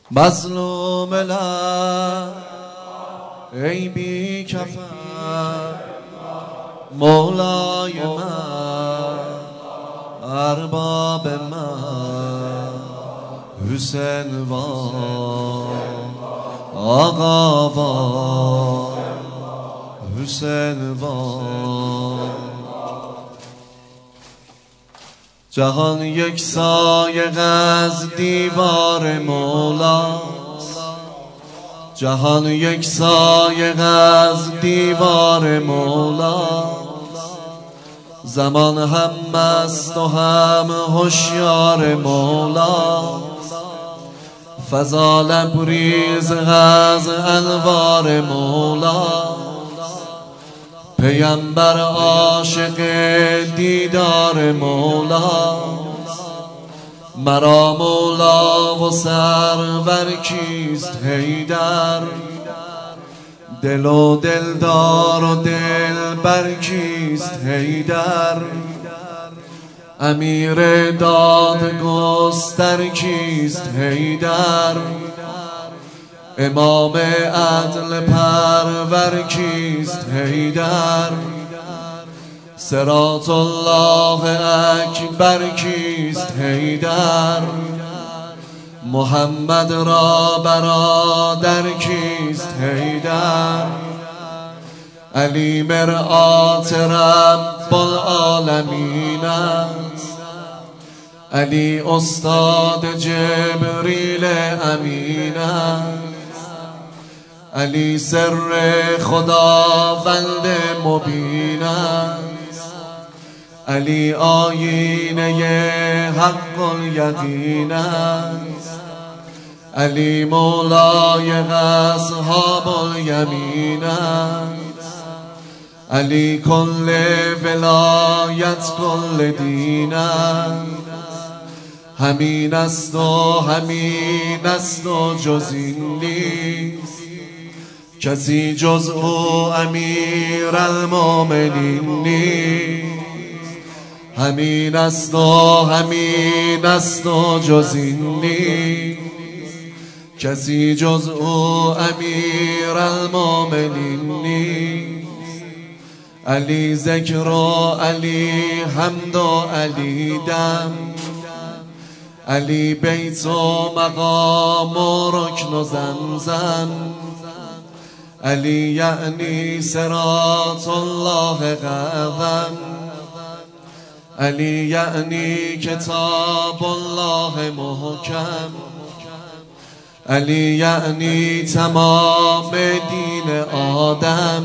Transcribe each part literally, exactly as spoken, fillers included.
مظلوم لب ای بی کفن مولای من ارباب من حسین وان آقا وان حسین وان. جهان یک سایه از دیوار مولاست، جهان یک سایه از دیوار مولاست. زمان هم مست و هم هوشیار مولاست، فضا لبریز از انوار مولاست. پیمبر عاشق دیدار مولاست، مرا مولا و سرور کیست حیدر. دل و دلدار و دل بر کیست حیدر. امیر دادگستر کیست حیدر. امام عدل پرور کیست حیدر. صراط الله اکبر کیست حیدر. محمد را برادر کیست حیدر. علی مرآت رب العالمین است، علی استاد جبریل امین است. علی سر خداوند مبین است، علی آیینه حق الیقین است. علی مولای اصحاب الیمین است، علی کل ولایت کل دین است. همین است و همین است و جز این نیست، کسی جز او امیر المؤمنین نیست. همین است و همین است و جز این نیست، کسی جز او امیر المؤمنین نیست. علی ذکر و علی حمد و علی دم، علی بیت و مقام و رکن و زمزم. علی یعنی صراط الله قدم، علی یعنی کتاب الله محکم. علی یعنی تمام دین آدم،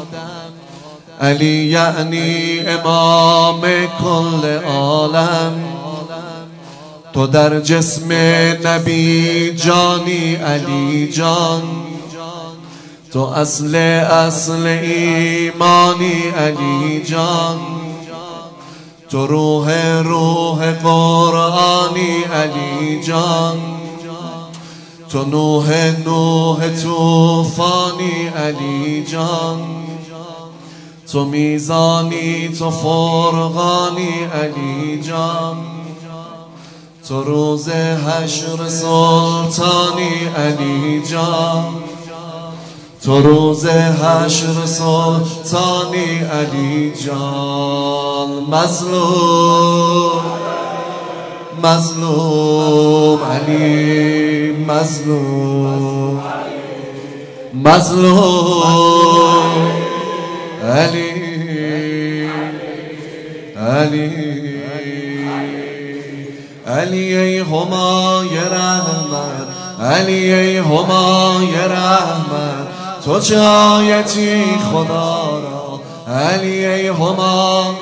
علی یعنی امام کل عالم. تو در جسم نبی جانی علی جان، تو اصل اصل ایمانی علی جان. تو روح روح قرآنی علی جان، تو نوح نوح طوفانی علی جان. تو میزانی تو فرقانی علی جان، تو روز حشر سلطانی علی جان. تو روز حشر سلطانی علی جان. مظلوم مظلوم علی مظلوم مظلوم علی علی علی ای همای رحمت، علی ای همای رحمت. تو چه آیتی خدا را، علی ای همای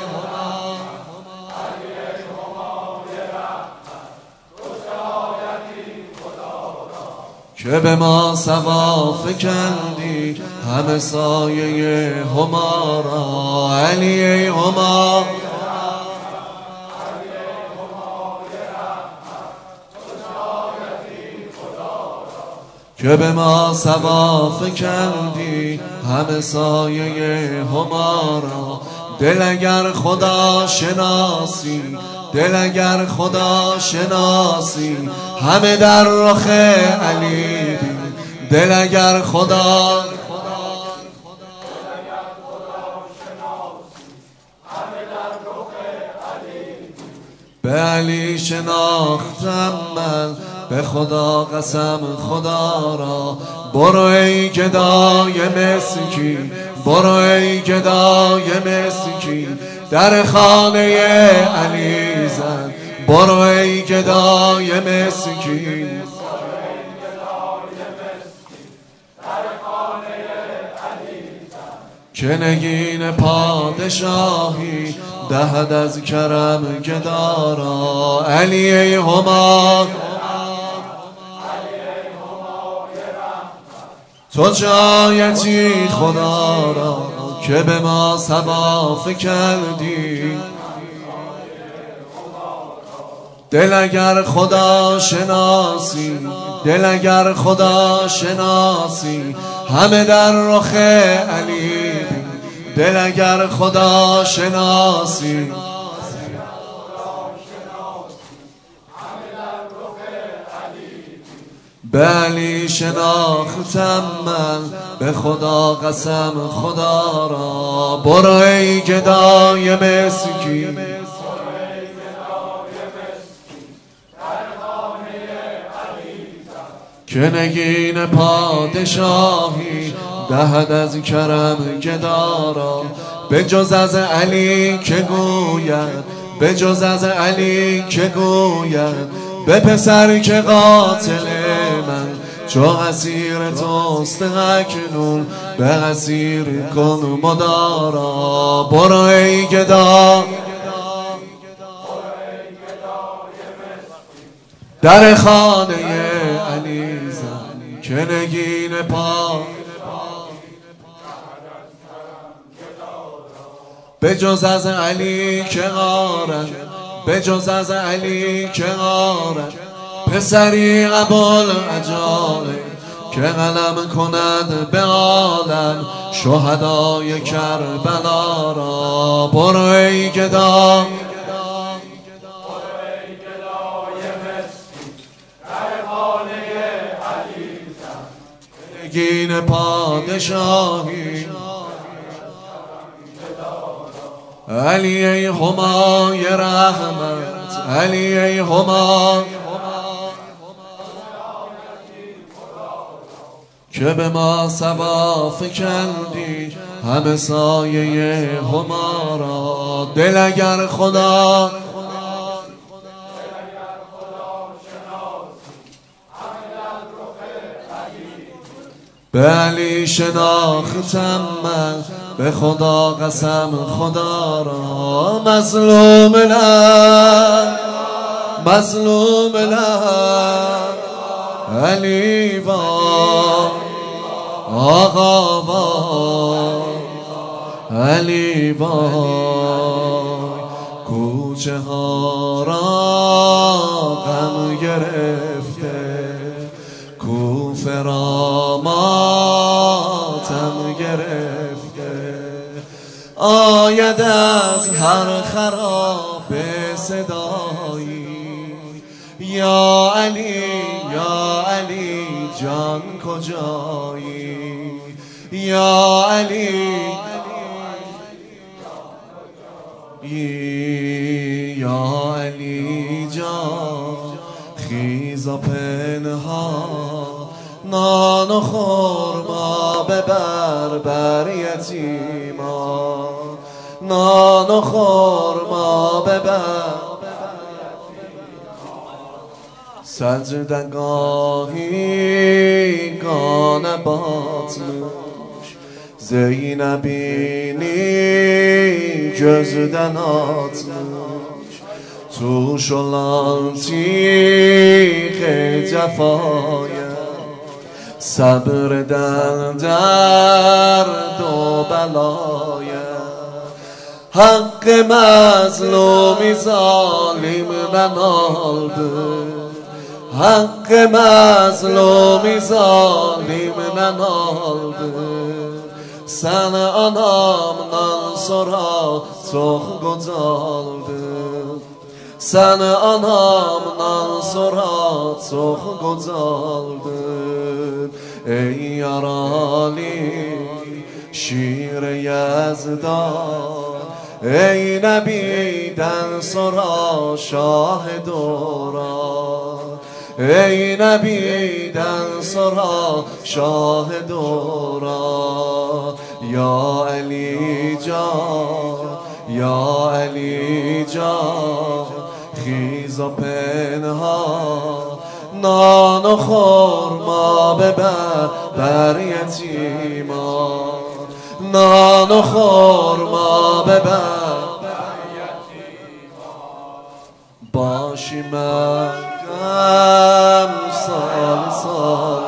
که به ما سوا فکندی همه سایه هما را. علی ای هما که به ما سوا فکندی همه سایه هما را. دل اگر خدا شناسی دل اگر خدا شناسی همه در رخ علی بین. دل اگر خدا به علی شناختم من، به خدا قسم خدا را. برو ای گدای مسکین، برو ای گدای مسکین، در خانه علی زن. برو ای گدای مسکین، که نگین پادشاهی دهد از کرم گدارا. علی ای هما تو جایتی خدا را، که به ما صبا فکردی. دل اگر خدا شناسی، دل اگر خدا شناسی همه در رخ علی بین. دل اگر خدا شناسی به علی شناختم من، به خدا قسم خدا را. برو ای گدای مسکین، که نگین پادشاهی دهد از کرم گدارا. به جز از علی که گوید، به جز از علی که گوید، به پسر که قاتل من چو اسیر توست اکنون، به اسیر کن مدارا. برو ای گدا در خانه علی زن، که نگین پا به جز از علی که غارد، به جز از علی که غارد، پسری ابوالعجایب که قلم کند به عالم شهدای کربلا را. برو ای گدا نگین پادشاهی، علی ای همای رحمت، علی ای همای که به ما صبا فکندی همه سایه هما را. دل اگر خدا به علی شناختم من، به خدا قسم خدا را. مظلوم لم مظلوم لم علی وای، آقا وای، علی وای. کوچه ها را غم گرفته، کوفه را ماتم گرفته. آید از هر خراب صدایی، یا علی یا علی جان کجایی، یا علی یا علی جان خیز و پنهان. نان و خرما ببر بر یتیما، نان و خرما ببر. سجدگاهی گانه باطنوش، زینبینی جزدنات نوش. تو شلان تیغ جفایم، صبر در درد و بلایم. حق مظلومی ظالم ننالده، حق مظلومی ظالم ننالده. سن آنام نان سرا سخ گذالده، Sən anamdan sonra çox qocaldın. Ey yaralı şir Yezdan, ey Nəbidən sonra şahid oran, ey Nəbidən sonra şahid oran. Ya Əli Can, ya Əli Can, خیز و پنهان نان و خرما ببر بر یتیمان، نان و خرما ببر بر یتیمان. باشی مرگم سال سال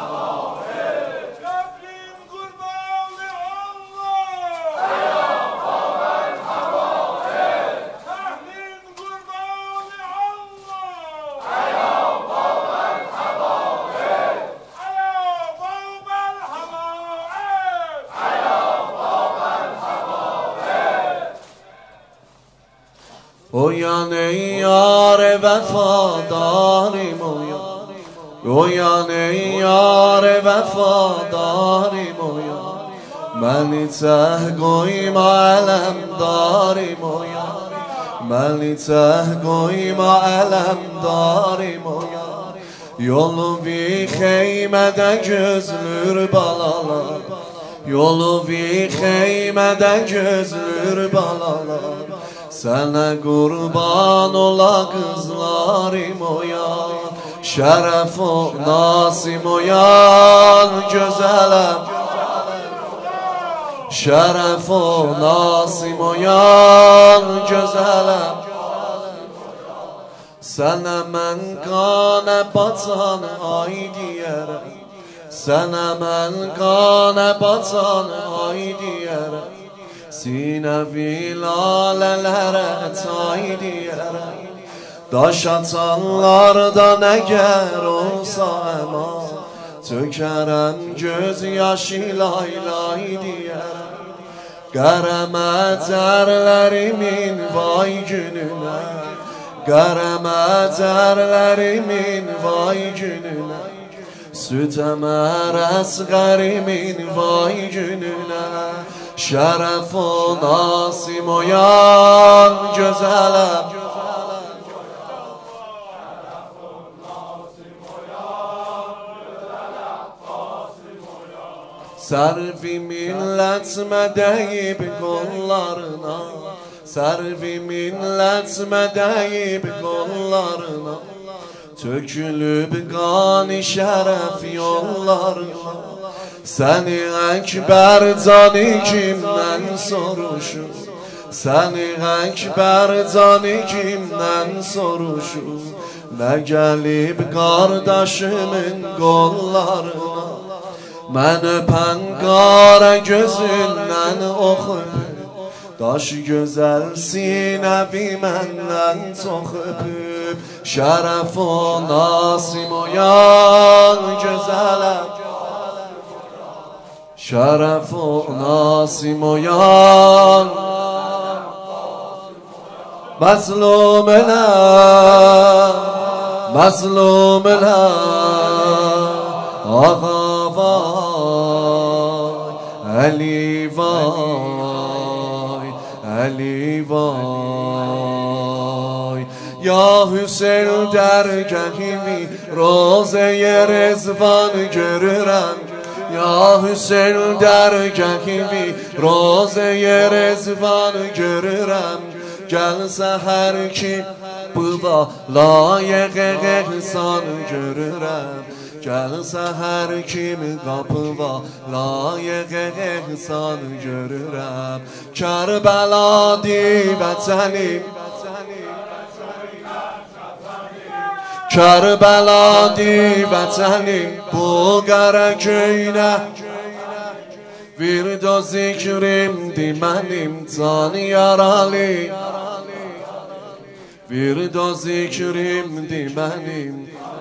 Uyan ey yar vefadarim uyan, uyan ey yar vefadarim uyan. Məni təh qoyma ələmdarim uyan, məni təh qoyma ələmdarim uyan. Yolu vi xeymədə gözlür balalar, yolu vi xeymədə gözlür balalar. Sənə qurban ola qızlarım oyan, şərəf o nasim oyan gözələm, şərəf o nasim oyan gözələm. Sənə mən qanə bacan ay deyərəm, sənə mən qanə bacan ay deyərəm. Sinəvi lalələrə tay deyərəm, daş atanlardan əgər olsa əman, tökərəm göz yaşı lay lay deyərəm. Qərəmə cərlərimin vay gününə, qərəmə cərlərimin vay gününə. Süt əmər əsqərimin vay gününə, şərəf o nasim oyan gözələm, sərvi millət mədəyib qollarına, sərvi millət mədəyib qollarına. Tökülüb qani şərəf yollarına, səni əkbər cani kimdən soruşur, səni əkbər cani kimdən soruşur. Nə gəlib qardaşımın qollarına, mən öpən qara gözündən oxub, daş gözəl sinəvi məndən çox öpüb. Şərəf o nasim oyan gözələm, şərəf o nasim oyan. Məzlum elə, məzlum elə, ağa vay, Əli vay, Əli vay. Ya Hüseyin dərgahimi Rozə-i Rezvan görürəm, ya Hüseyin dərgahimi Rozə-i Rezvan görürəm. Gəlsə hər kim buva layiq ehsan görürəm, gəlsə hər kim qapıva layiq ehsan görürəm. Kərbəladır vətənim, Kərbəladır vətənim, bu qara köynə vird o zikrimdir mənim can yaralı, vird o zikrimdir mənim.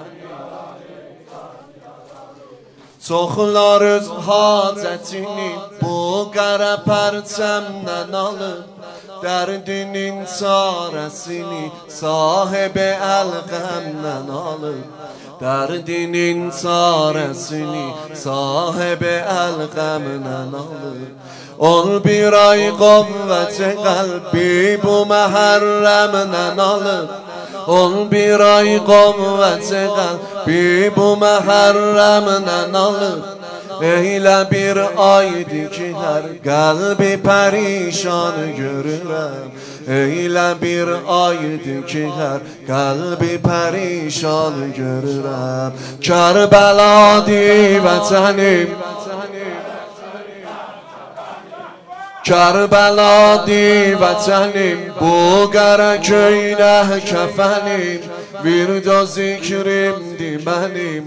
Çoxlar öz hacətini bu qara pərçəmdən alıb, در dinin çaresini sahibi el-qəmdən alır. در dinin çaresini sahibi el-qəmdən alır. Ol bir ay quvvəti qəlbi bu məhərrəmdən alır. Ol bir ay quvvəti qəlbi bu məhərrəmdən alır. Eylə bir aydı ki hər qəlbi pərişan görürəm. Eylə bir aydı ki hər qəlbi pərişan görürəm. Kərbəladı vətənim, Kərbəladı vətənim, bu qara köynək kəfənim, virdo zikrimdi mənim.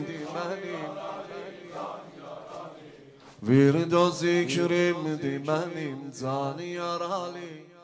Virdo zikrimdi mənim, canı yaralı.